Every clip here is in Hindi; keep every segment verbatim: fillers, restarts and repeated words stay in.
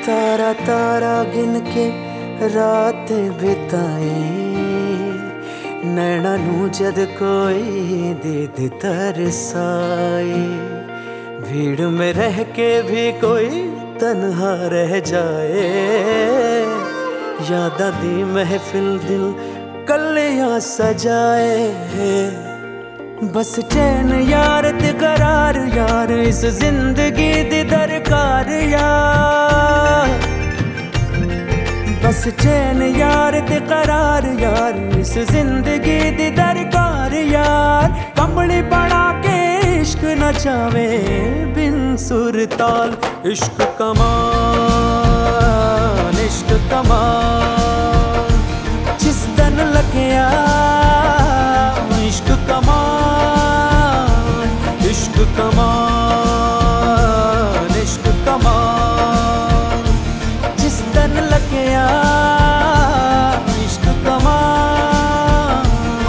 तारा तारा गिन के रात बिताए, नैना नू जद कोई दीद तरसाए। भीड़ में रह के भी कोई तन्हा रह जाए, यादा दी महफिल दिल कलियां सजाए। बस चैन यार ते करार यार, इस जिंदगी दी दरकार यार। बस चैन यार ते करार यार, इस जिंदगी दी दरकार यार। कमली बना के इश्क नचावे बिन सुर ताल, इश्क कमाल इश्क कमाल। जिस दिन लग्या इश्क कमाल, इश्क कमाल इश्क कमाल। जिस दिन लग्या इश्क कमाल।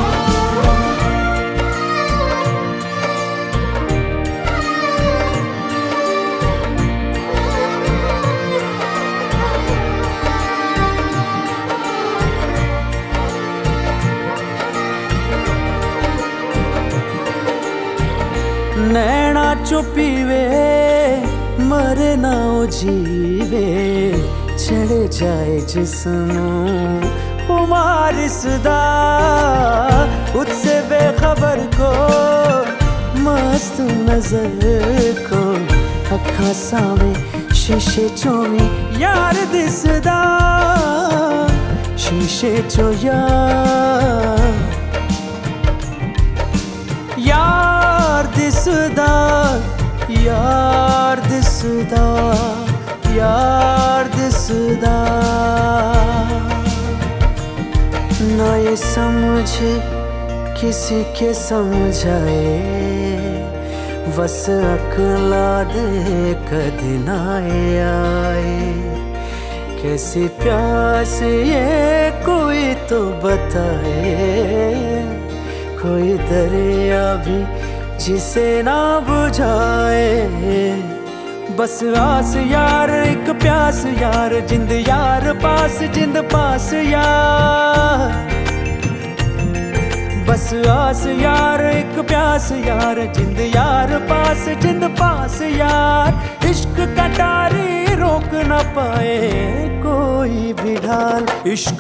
नैना चुपीवे मरे ना जीवे, चढ़ जाए जिस्मों खुमार सदा। उससे बेखबर को मस्त नजर को, अखा सावे शीशे चोवी यार दिसदा। शीशे चो यार यार दिसदा, यार दिसदा, यार दिसदा। ना ये समझे किसी के समझाए, बस अकला दे कदी ना आए। कैसी प्यास ये कोई तो बताए, कोई दरिया भी जिसे ना बुझाए। बस आस यार एक प्यास यार, जिंद यार पास जिंद पास यार। बस आस यार एक प्यास यार, जिंद यार पास जिंद पास यार। इश्क कटारी रोक न पाए कोई भी ढाल, इश्क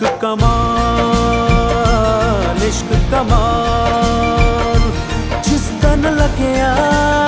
कमाल इश्क कमाल। जिस दिन लग्या